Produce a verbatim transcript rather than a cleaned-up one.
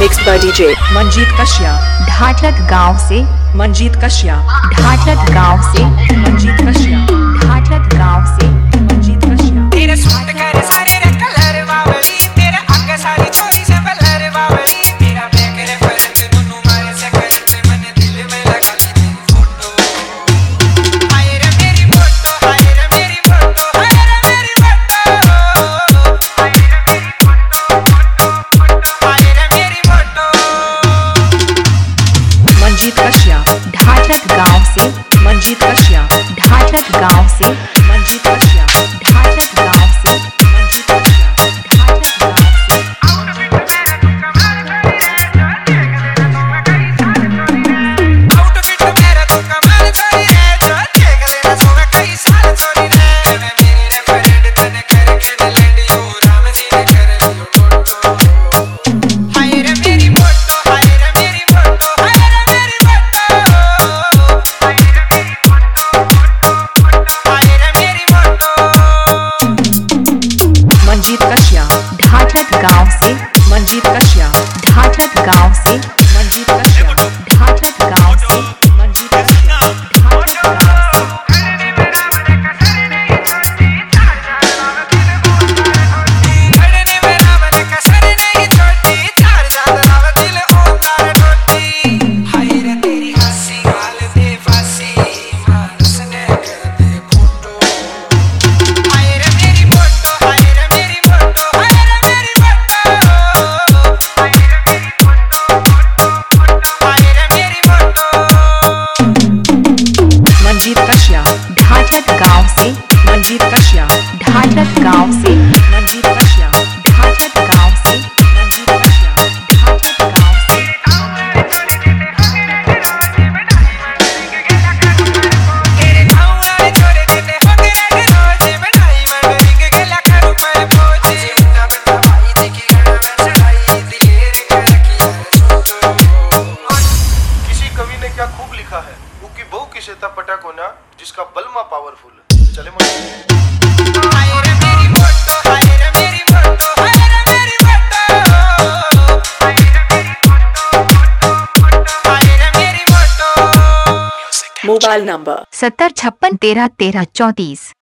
Mixed by D J Manjeet Kashyap ढाटलत गांव से मंजीत कश्यप ढाटलत गांव से मंजीत कश्यप ढाटलत गांव से मंजीत कश्यप तेरे सूट कर सारे रे कलर बावली तेरे अंग सारी छोरी से बलर बावली मेरा बेकर फरक दुनु मारे से करते मन दिल में लगा दी तेरी फोटो हाय रे मेरी फोटो हाय रे मेरी फोटो हाय रे मेरी फोटो हाय रे मेरी फोटो हाय रे मेरी फोटो मंजीत कश्यप ढाटलत गांव से मंजीत कश्यप ढाटलत गांव से मंजीत कश्यप ढाटलत गांव से मंजीत कश्यप ढाटलत गांव से आउटफिट मेरा तो कमाल छोरी रे जो देख लेना सोना कई साल छोरी रे मैं मेरी रे फ्रेंड तने करके लैंड यू राम जी ने कर लियो टोटो हाय रे मेरी फोटो हाय रे मेरी फोटो हाय रे मेरी फोटो हाय रे मेरी फोटो हाय रे मेरी फोटो मंजीत कश्यप ढाटलत गांव से मंजीत कश्यप ढाटलत गांव से मंजीत कश्यप ढाटलत गांव से मंजीत कश्यप ढाटलत गांव से घड़ने में राम ने कसर नहीं छोड़ी चार चांद राव दिल उतार टोटी हाय रे तेरी हंसी गाल दे फांसी मानस ने कर दे फोटो हाय रे मेरी फोटो हाय रे मेरी फोटो हाय रे मेरी फोटो हाय रे मेरी फोटो हाय रे मेरी फोटो मंजीत कश्यप ढाटलत गांव से मंजीत कश्यप ढाटलत गांव से मंजीत कश्यप ढाटलत गांव से मंजीत कश्यप ढाटलत गांव से तेरे गाँव वाले छोरे देते हो तेरे रोजे में डायमंड रिंग गला करूँ पर पोजे मुन्ना बंदा भाई देखी गड़ा मैं चढ़ाई दिलेर कर रखी है छोटो किसी कवि ने क्या खूब लिखा है उकी बहु की सेता पटा कोना जिसका बलमा पावरफुल चले मन हाय रे मेरी फोटो हाय रे मेरी फोटो हाय रे मेरी फोटो हाय रे मेरी फोटो हाय रे मेरी फोटो Mobile number सत्तर छप्पन तेरह तेरह चौंतीस।